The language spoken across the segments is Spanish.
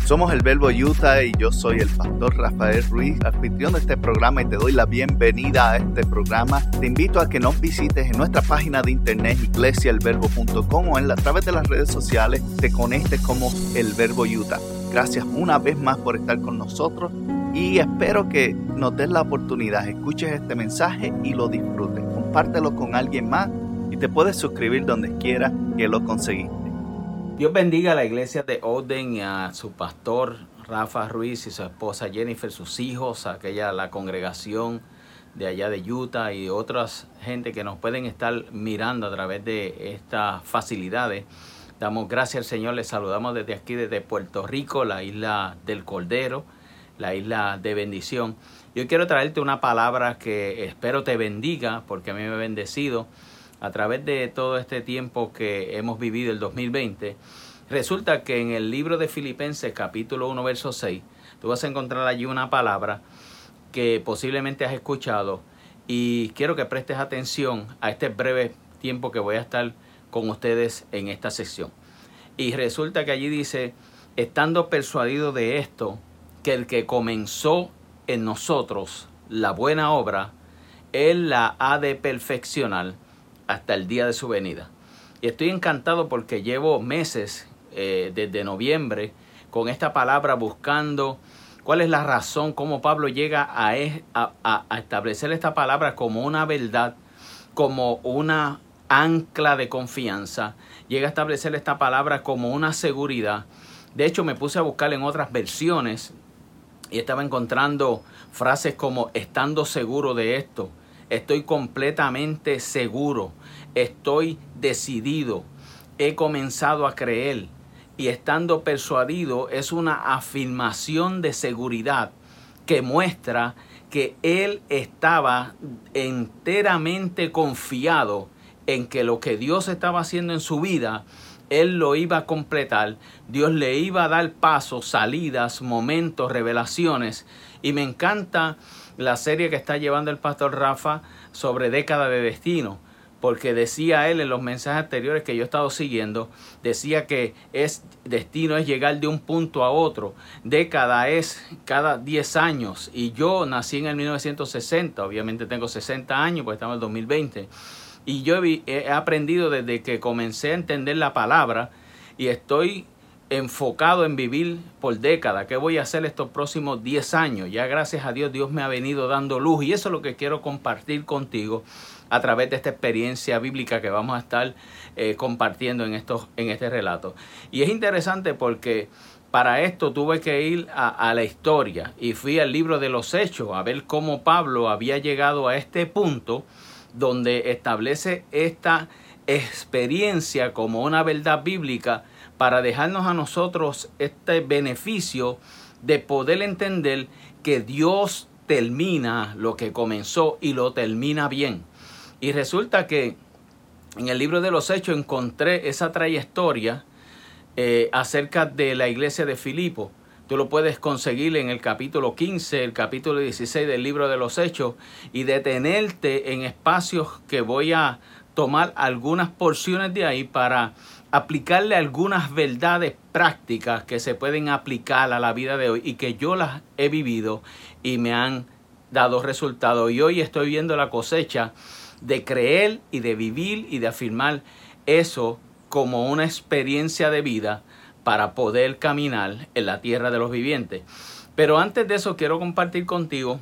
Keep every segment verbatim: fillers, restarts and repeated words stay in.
Somos el Verbo Utah y yo soy el pastor Rafael Ruiz, anfitrión de este programa, y te doy la bienvenida a este programa. Te invito a que nos visites en nuestra página de internet iglesia el verbo punto com o en la, a través de las redes sociales te conectes como el Verbo Utah. Gracias una vez más por estar con nosotros y espero que nos des la oportunidad, escuches este mensaje y lo disfrutes. Compártelo con alguien más y te puedes suscribir donde quiera que lo conseguiste. Dios bendiga a la iglesia de Ogden y a su pastor Rafa Ruiz y su esposa Jennifer, sus hijos, aquella la congregación de allá de Utah y otras gente que nos pueden estar mirando a través de estas facilidades. Damos gracias al Señor, les saludamos desde aquí, desde Puerto Rico, la isla del Cordero, la isla de bendición. Yo quiero traerte una palabra que espero te bendiga, porque a mí me ha bendecido. A través de todo este tiempo que hemos vivido, el dos mil veinte, resulta que en el libro de Filipenses, capítulo uno, verso seis, tú vas a encontrar allí una palabra que posiblemente has escuchado y quiero que prestes atención a este breve tiempo que voy a estar con ustedes en esta sección. Y resulta que allí dice, estando persuadido de esto, que el que comenzó en nosotros la buena obra, Él la ha de perfeccionar hasta el día de su venida. Y estoy encantado porque llevo meses, eh, desde noviembre, con esta palabra buscando cuál es la razón, cómo Pablo llega a, a, a establecer esta palabra como una verdad, como una ancla de confianza. Llega a establecer esta palabra como una seguridad. De hecho, me puse a buscar en otras versiones y estaba encontrando frases como estando seguro de esto. Estoy completamente seguro, estoy decidido, he comenzado a creer y estando persuadido es una afirmación de seguridad que muestra que él estaba enteramente confiado en que lo que Dios estaba haciendo en su vida, él lo iba a completar. Dios le iba a dar pasos, salidas, momentos, revelaciones. Y me encanta la serie que está llevando el pastor Rafa sobre década de destino, porque decía él en los mensajes anteriores que yo he estado siguiendo, decía que es destino es llegar de un punto a otro, década es cada diez años, y yo nací en el mil novecientos sesenta, obviamente tengo sesenta años porque estamos en el dos mil veinte, y yo he, he aprendido desde que comencé a entender la palabra y estoy enfocado en vivir por década. ¿Qué voy a hacer estos próximos diez años? Ya gracias a Dios, Dios me ha venido dando luz y eso es lo que quiero compartir contigo a través de esta experiencia bíblica que vamos a estar eh, compartiendo en, estos, en este relato. Y es interesante porque para esto tuve que ir a, a la historia y fui al libro de los Hechos a ver cómo Pablo había llegado a este punto donde establece esta experiencia como una verdad bíblica para dejarnos a nosotros este beneficio de poder entender que Dios termina lo que comenzó y lo termina bien. Y resulta que en el libro de los Hechos encontré esa trayectoria eh, acerca de la iglesia de Filipo. Tú lo puedes conseguir en el capítulo quince, el capítulo dieciséis del libro de los Hechos y detenerte en espacios que voy a tomar algunas porciones de ahí para aplicarle algunas verdades prácticas que se pueden aplicar a la vida de hoy y que yo las he vivido y me han dado resultados. Y hoy estoy viendo la cosecha de creer y de vivir y de afirmar eso como una experiencia de vida para poder caminar en la tierra de los vivientes. Pero antes de eso quiero compartir contigo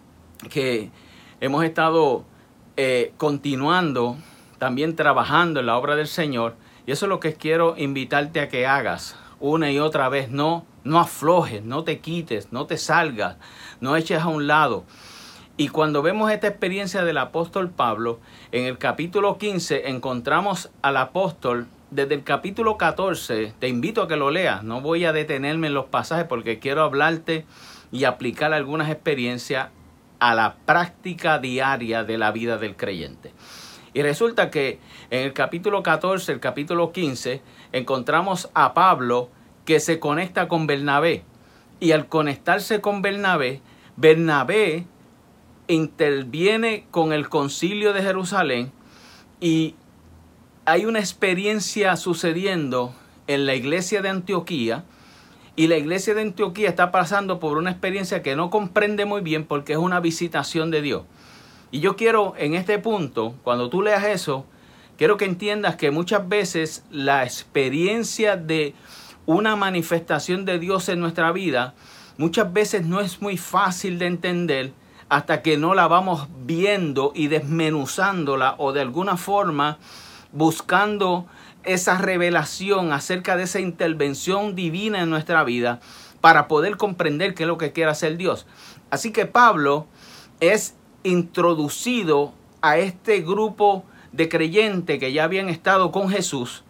que hemos estado eh, continuando también trabajando en la obra del Señor. Y eso es lo que quiero invitarte a que hagas una y otra vez. No, no aflojes, no te quites, no te salgas, no eches a un lado. Y cuando vemos esta experiencia del apóstol Pablo, en el capítulo quince encontramos al apóstol desde el capítulo catorce. Te invito a que lo leas. No voy a detenerme en los pasajes porque quiero hablarte y aplicar algunas experiencias a la práctica diaria de la vida del creyente. Y resulta que en el capítulo catorce, el capítulo quince, encontramos a Pablo que se conecta con Bernabé. Y al conectarse con Bernabé, Bernabé interviene con el concilio de Jerusalén y hay una experiencia sucediendo en la iglesia de Antioquía Y la iglesia de Antioquía está pasando por una experiencia que no comprende muy bien porque es una visitación de Dios. Y yo quiero en este punto, cuando tú leas eso, quiero que entiendas que muchas veces la experiencia de una manifestación de Dios en nuestra vida, muchas veces no es muy fácil de entender hasta que no la vamos viendo y desmenuzándola o de alguna forma buscando esa revelación acerca de esa intervención divina en nuestra vida para poder comprender qué es lo que quiere hacer Dios. Así que Pablo es introducido a este grupo de creyentes que ya habían estado con Jesús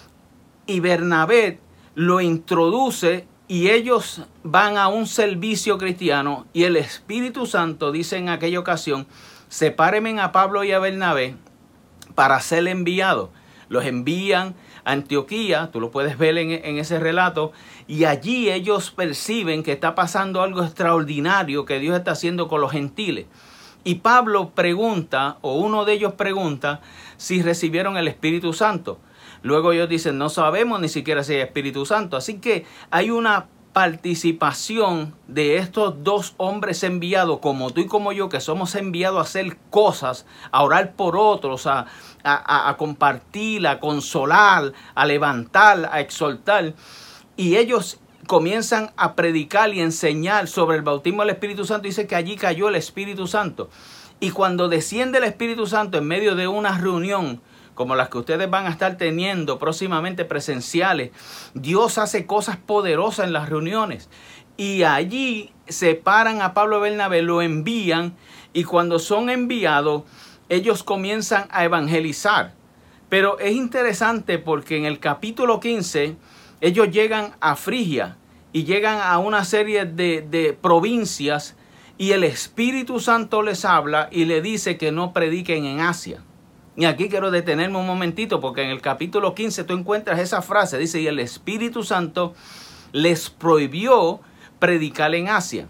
y Bernabé lo introduce y ellos van a un servicio cristiano y el Espíritu Santo dice en aquella ocasión: sepárenme a Pablo y a Bernabé para ser enviados. Los envían a Antioquía, tú lo puedes ver en, en ese relato, y allí ellos perciben que está pasando algo extraordinario que Dios está haciendo con los gentiles. Y Pablo pregunta, o uno de ellos pregunta, si recibieron el Espíritu Santo. Luego ellos dicen, no sabemos ni siquiera si hay Espíritu Santo. Así que hay una participación de estos dos hombres enviados, como tú y como yo, que somos enviados a hacer cosas, a orar por otros, a, a, a compartir, a consolar, a levantar, a exhortar. Y ellos comienzan a predicar y enseñar sobre el bautismo del Espíritu Santo. Dice que allí cayó el Espíritu Santo. Y cuando desciende el Espíritu Santo en medio de una reunión como las que ustedes van a estar teniendo próximamente presenciales, Dios hace cosas poderosas en las reuniones. Y allí separan a Pablo y Bernabé, lo envían, y cuando son enviados, ellos comienzan a evangelizar. Pero es interesante porque en el capítulo quince, ellos llegan a Frigia y llegan a una serie de, de provincias, y el Espíritu Santo les habla y le dice que no prediquen en Asia. Y aquí quiero detenerme un momentito porque en el capítulo quince tú encuentras esa frase, dice, y el Espíritu Santo les prohibió predicar en Asia.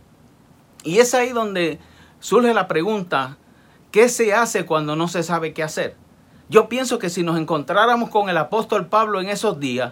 Y es ahí donde surge la pregunta, ¿qué se hace cuando no se sabe qué hacer? Yo pienso que si nos encontráramos con el apóstol Pablo en esos días,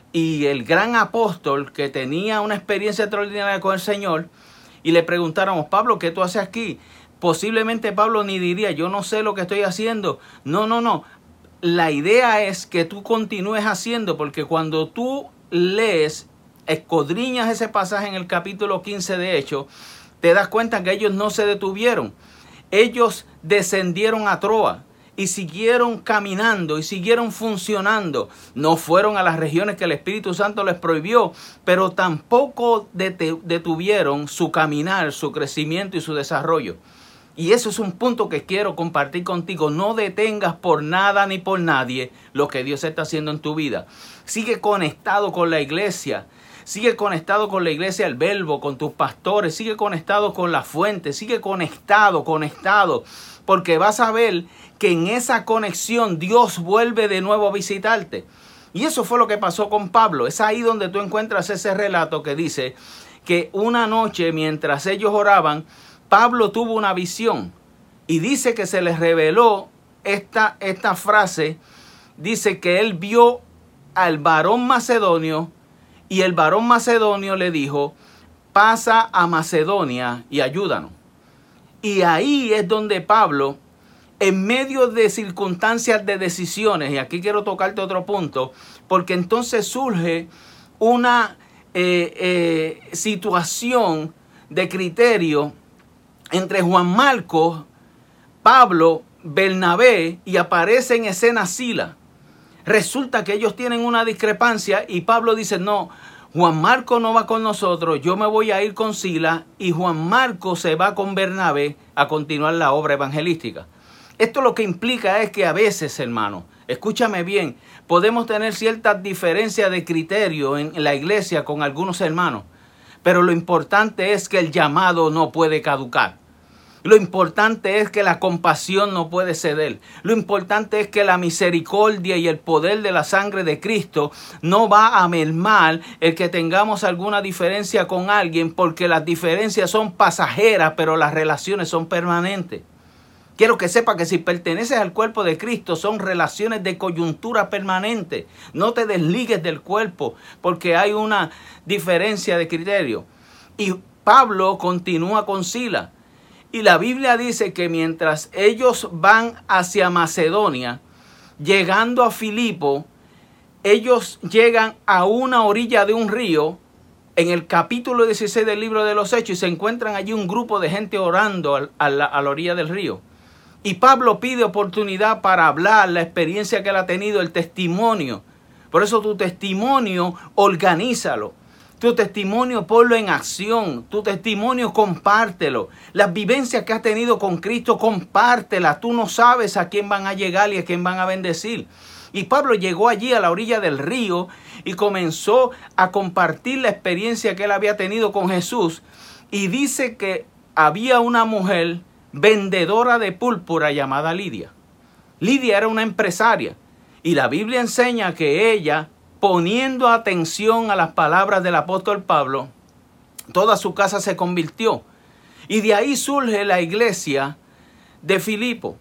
y el gran apóstol que tenía una experiencia extraordinaria con el Señor, y le preguntáramos, Pablo, ¿qué tú haces aquí? Posiblemente Pablo ni diría, yo no sé lo que estoy haciendo. No, no, no. La idea es que tú continúes haciendo, porque cuando tú lees, escudriñas ese pasaje en el capítulo quince de Hechos, te das cuenta que ellos no se detuvieron. Ellos descendieron a Troa y siguieron caminando y siguieron funcionando. No fueron a las regiones que el Espíritu Santo les prohibió, pero tampoco detuvieron su caminar, su crecimiento y su desarrollo. Y eso es un punto que quiero compartir contigo. No detengas por nada ni por nadie lo que Dios está haciendo en tu vida. Sigue conectado con la iglesia. Sigue conectado con la iglesia del Verbo, con tus pastores. Sigue conectado con la fuente. Sigue conectado, conectado. Porque vas a ver que en esa conexión Dios vuelve de nuevo a visitarte. Y eso fue lo que pasó con Pablo. Es ahí donde tú encuentras ese relato que dice que una noche mientras ellos oraban, Pablo tuvo una visión y dice que se les reveló esta, esta frase. Dice que él vio al varón macedonio y el varón macedonio le dijo, pasa a Macedonia y ayúdanos. Y ahí es donde Pablo, en medio de circunstancias de decisiones, y aquí quiero tocarte otro punto, porque entonces surge una eh, eh, situación de criterio entre Juan Marcos, Pablo, Bernabé, y aparece en escena Sila. Resulta que ellos tienen una discrepancia y Pablo dice, no, Juan Marcos no va con nosotros, yo me voy a ir con Sila, y Juan Marcos se va con Bernabé a continuar la obra evangelística. Esto lo que implica es que a veces, hermano, escúchame bien, podemos tener ciertas diferencias de criterio en la iglesia con algunos hermanos, pero lo importante es que el llamado no puede caducar. Lo importante es que la compasión no puede ceder. Lo importante es que la misericordia y el poder de la sangre de Cristo no va a mermar el que tengamos alguna diferencia con alguien, porque las diferencias son pasajeras, pero las relaciones son permanentes. Quiero que sepa que si perteneces al cuerpo de Cristo son relaciones de coyuntura permanente. No te desligues del cuerpo porque hay una diferencia de criterio. Y Pablo continúa con Silas. Y la Biblia dice que mientras ellos van hacia Macedonia, llegando a Filipo, ellos llegan a una orilla de un río en el capítulo dieciséis del libro de los Hechos y se encuentran allí un grupo de gente orando a, a, la, a la orilla del río. Y Pablo pide oportunidad para hablar la experiencia que él ha tenido, el testimonio. Por eso tu testimonio, organízalo. Tu testimonio, ponlo en acción. Tu testimonio, compártelo. Las vivencias que has tenido con Cristo, compártelas. Tú no sabes a quién van a llegar y a quién van a bendecir. Y Pablo llegó allí a la orilla del río y comenzó a compartir la experiencia que él había tenido con Jesús. Y dice que había una mujer vendedora de púrpura llamada Lidia. Lidia era una empresaria y la Biblia enseña que ella, poniendo atención a las palabras del apóstol Pablo, toda su casa se convirtió. Y de ahí surge la iglesia de Filipo.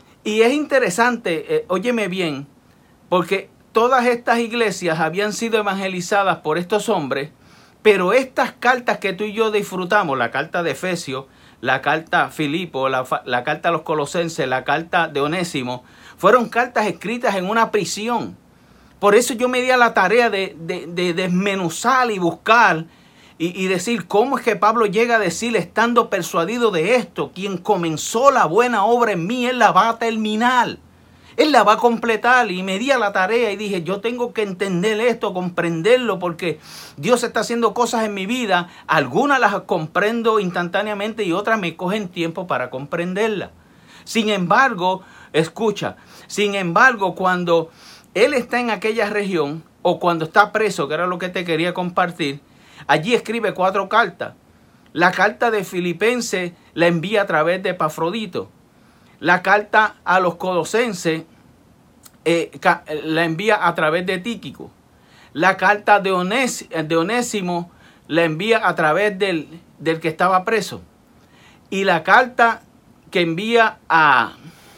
Y es interesante, eh, óyeme bien, porque todas estas iglesias habían sido evangelizadas por estos hombres, pero estas cartas que tú y yo disfrutamos, la carta de Efesios, la carta a Filipo, la, la carta a los Colosenses, la carta de Onésimo, fueron cartas escritas en una prisión. Por eso yo me di a la tarea de, de, de desmenuzar y buscar y, y decir cómo es que Pablo llega a decir, estando persuadido de esto, quien comenzó la buena obra en mí, él la va a terminar. Él la va a completar. Y me di a la tarea y dije, yo tengo que entender esto, comprenderlo, porque Dios está haciendo cosas en mi vida. Algunas las comprendo instantáneamente y otras me cogen tiempo para comprenderlas. Sin embargo, escucha, sin embargo, cuando él está en aquella región o cuando está preso, que era lo que te quería compartir, allí escribe cuatro cartas. La carta de Filipenses la envía a través de Epafrodito. La carta a los Colosenses eh, la envía a través de Tíquico. La carta de, Onés, de Onésimo la envía a través del, del que estaba preso. Y la carta que envía a,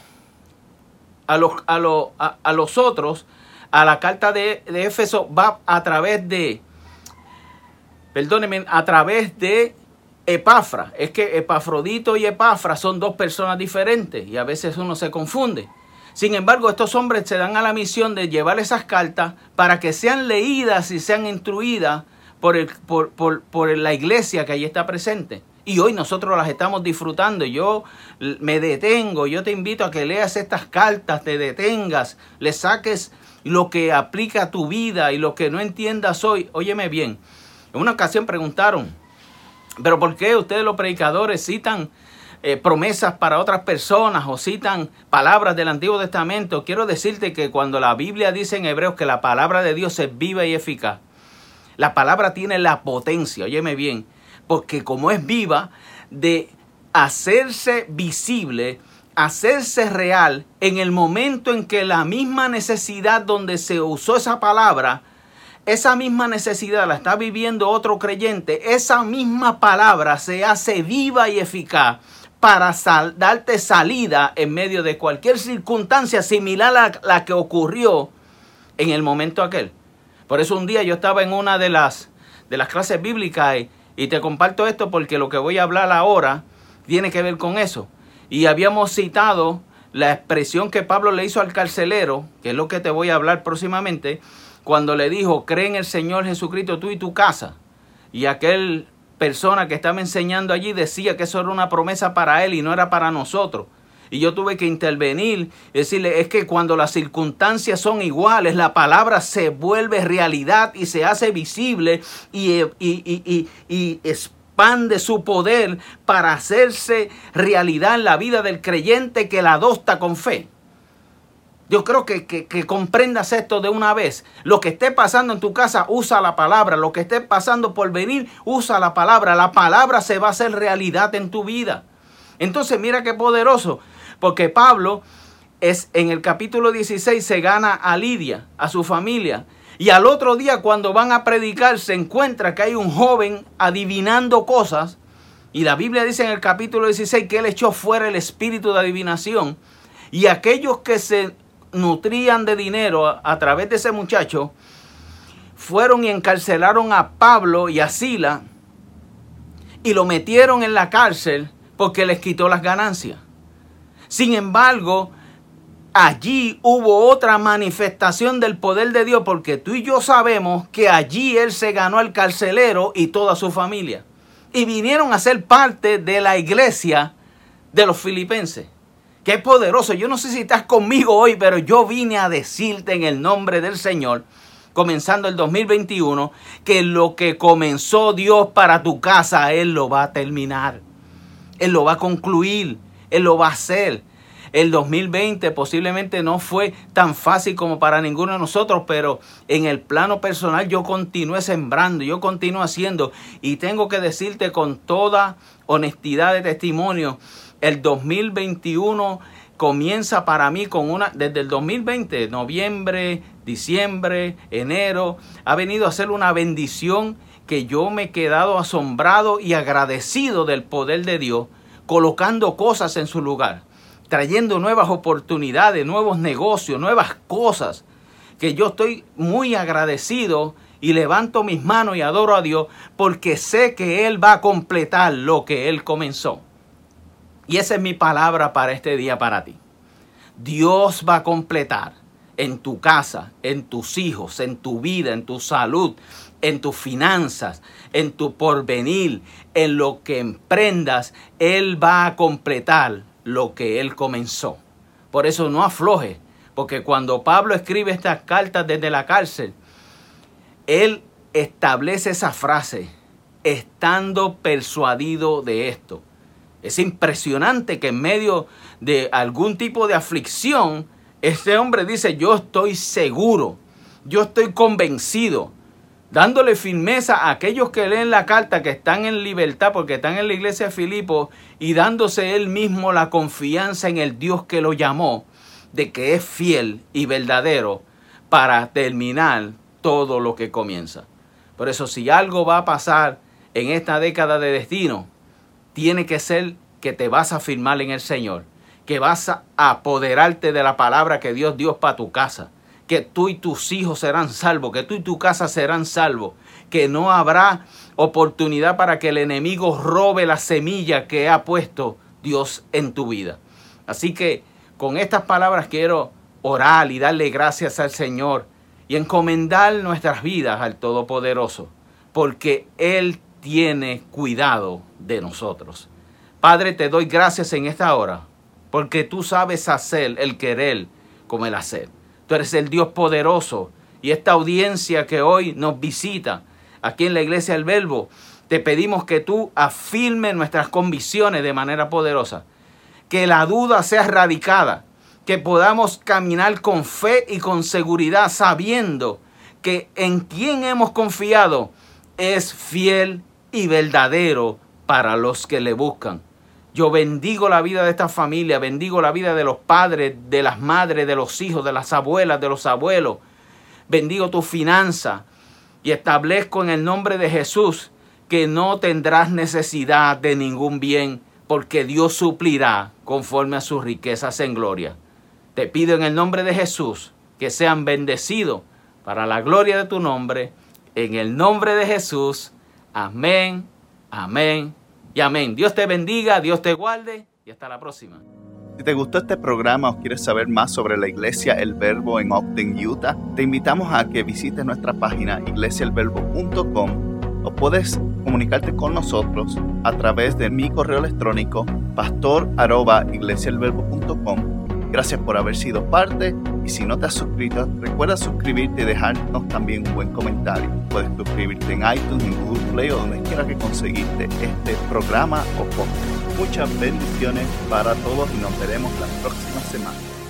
a, los, a, los, a, a los otros, a la carta de, de Éfeso, va a través de, perdónenme, a través de Epafra. Es que Epafrodito y Epafra son dos personas diferentes y a veces uno se confunde. Sin embargo, estos hombres se dan a la misión de llevar esas cartas para que sean leídas y sean instruidas por, el, por, por, por la iglesia que allí está presente. Y hoy nosotros las estamos disfrutando. Yo me detengo, yo te invito a que leas estas cartas, te detengas, le saques lo que aplica a tu vida y lo que no entiendas hoy. Óyeme bien, en una ocasión preguntaron, ¿pero por qué ustedes los predicadores citan eh, promesas para otras personas o citan palabras del Antiguo Testamento? Quiero decirte que cuando la Biblia dice en Hebreos que la palabra de Dios es viva y eficaz, la palabra tiene la potencia, óyeme bien, porque como es viva, de hacerse visible, hacerse real en el momento en que la misma necesidad donde se usó esa palabra, esa misma necesidad la está viviendo otro creyente, esa misma palabra se hace viva y eficaz para sal, darte salida en medio de cualquier circunstancia similar a la que ocurrió en el momento aquel. Por eso un día yo estaba en una de las, de las clases bíblicas y, y te comparto esto porque lo que voy a hablar ahora tiene que ver con eso. Y habíamos citado la expresión que Pablo le hizo al carcelero, que es lo que te voy a hablar próximamente, cuando le dijo, cree en el Señor Jesucristo tú y tu casa. Y aquel persona que estaba enseñando allí decía que eso era una promesa para él y no era para nosotros. Y yo tuve que intervenir y decirle, es que cuando las circunstancias son iguales, la palabra se vuelve realidad y se hace visible y, y, y, y, y expande su poder para hacerse realidad en la vida del creyente que la adopta con fe. Yo creo que, que, que comprendas esto de una vez. Lo que esté pasando en tu casa, usa la palabra. Lo que esté pasando por venir, usa la palabra. La palabra se va a hacer realidad en tu vida. Entonces mira qué poderoso. Porque Pablo es, en el capítulo dieciséis se gana a Lidia, a su familia. Y al otro día cuando van a predicar se encuentra que hay un joven adivinando cosas Y la Biblia dice en el capítulo dieciséis que él echó fuera el espíritu de adivinación. Y aquellos que se nutrían de dinero a, a través de ese muchacho fueron y encarcelaron a Pablo y a Silas y lo metieron en la cárcel porque les quitó las ganancias. Sin embargo, allí hubo otra manifestación del poder de Dios, porque tú y yo sabemos que allí él se ganó al carcelero y toda su familia. Y vinieron a ser parte de la iglesia de los filipenses. Que es poderoso. Yo no sé si estás conmigo hoy, pero yo vine a decirte en el nombre del Señor, comenzando el dos mil veintiuno, que lo que comenzó Dios para tu casa, Él lo va a terminar. Él lo va a concluir. Él lo va a hacer. El dos mil veinte posiblemente no fue tan fácil como para ninguno de nosotros, pero en el plano personal yo continué sembrando, yo continúo haciendo, y tengo que decirte con toda honestidad de testimonio, el dos mil veintiuno comienza para mí con una, desde el dos mil veinte, noviembre, diciembre, enero, ha venido a ser una bendición que yo me he quedado asombrado y agradecido del poder de Dios, colocando cosas en su lugar, trayendo nuevas oportunidades, nuevos negocios, nuevas cosas, que yo estoy muy agradecido y levanto mis manos y adoro a Dios porque sé que Él va a completar lo que Él comenzó. Y esa es mi palabra para este día para ti. Dios va a completar en tu casa, en tus hijos, en tu vida, en tu salud, en tus finanzas, en tu porvenir, en lo que emprendas. Él va a completar lo que Él comenzó. Por eso no afloje, porque cuando Pablo escribe estas cartas desde la cárcel, él establece esa frase, estando persuadido de esto. Es impresionante que en medio de algún tipo de aflicción, este hombre dice, yo estoy seguro, yo estoy convencido, dándole firmeza a aquellos que leen la carta, que están en libertad porque están en la iglesia de Filipos, y dándose él mismo la confianza en el Dios que lo llamó, de que es fiel y verdadero para terminar todo lo que comienza. Por eso, si algo va a pasar en esta década de destino, tiene que ser que te vas a firmar en el Señor, que vas a apoderarte de la palabra que Dios dio para tu casa, que tú y tus hijos serán salvos, que tú y tu casa serán salvos, que no habrá oportunidad para que el enemigo robe la semilla que ha puesto Dios en tu vida. Así que con estas palabras quiero orar y darle gracias al Señor y encomendar nuestras vidas al Todopoderoso, porque Él tiene cuidado de nosotros. Padre, te doy gracias en esta hora, porque tú sabes hacer el querer como el hacer. Tú eres el Dios poderoso, y esta audiencia que hoy nos visita aquí en la Iglesia del Verbo, te pedimos que tú afirmes nuestras convicciones de manera poderosa, que la duda sea erradicada, que podamos caminar con fe y con seguridad, sabiendo que en quien hemos confiado es fiel y verdadero para los que le buscan. Yo bendigo la vida de esta familia, bendigo la vida de los padres, de las madres, de los hijos, de las abuelas, de los abuelos. Bendigo tu finanza y establezco en el nombre de Jesús que no tendrás necesidad de ningún bien, porque Dios suplirá conforme a sus riquezas en gloria. Te pido en el nombre de Jesús que sean bendecidos para la gloria de tu nombre. En el nombre de Jesús. Amén, amén y amén. Dios te bendiga, Dios te guarde y hasta la próxima. Si te gustó este programa o quieres saber más sobre la Iglesia El Verbo en Ogden, Utah, te invitamos a que visites nuestra página iglesia el verbo punto com o puedes comunicarte con nosotros a través de mi correo electrónico pastor arroba iglesia el verbo punto com. Gracias por haber sido parte, y si no te has suscrito, recuerda suscribirte y dejarnos también un buen comentario. Puedes suscribirte en iTunes, en Google Play o donde quiera que conseguiste este programa o podcast. Muchas bendiciones para todos y nos veremos la próxima semana.